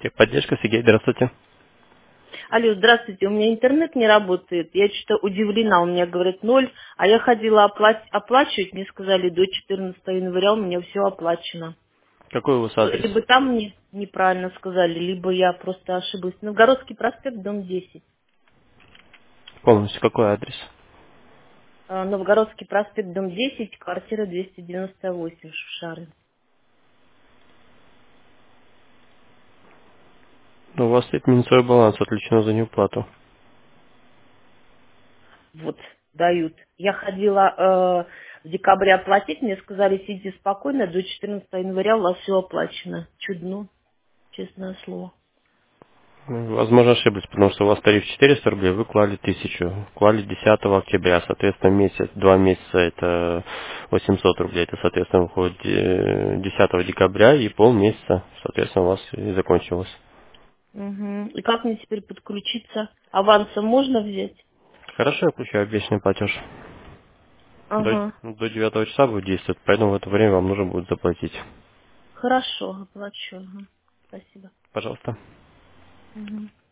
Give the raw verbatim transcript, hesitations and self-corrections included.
Техподдержка, Сергей, здравствуйте. Алло, здравствуйте, у меня интернет не работает. Я что-то удивлена, у меня говорят ноль, а я ходила опла- оплачивать, мне сказали, до четырнадцатого января у меня все оплачено. Какой у вас адрес? Либо там мне неправильно сказали, либо я просто ошиблась. Новгородский проспект, дом десять. Полностью какой адрес? А, Новгородский проспект, дом десять, квартира двести девяносто восемь, Шушары. Ну, у вас стоит минусовой баланс, отключено за неуплату. Вот, дают. Я ходила э, в декабре оплатить, мне сказали, сидите спокойно, до четырнадцатого января у вас все оплачено. Чудно, честное слово. Ну, Возможно, ошиблись, потому что у вас тариф четыреста рублей, вы клали тысячу. Клали десятого октября, соответственно, месяц, два месяца это восемьсот рублей. Это, соответственно, выходит э, десятого декабря и полмесяца, соответственно, у вас и закончилось. Угу. И как мне теперь подключиться? Авансом можно взять? Хорошо, я включаю обещанный платеж. До, Ага. до девятого часа будет действовать, поэтому в это время вам нужно будет заплатить. Хорошо, оплачу. Ага. Спасибо. Пожалуйста. Угу.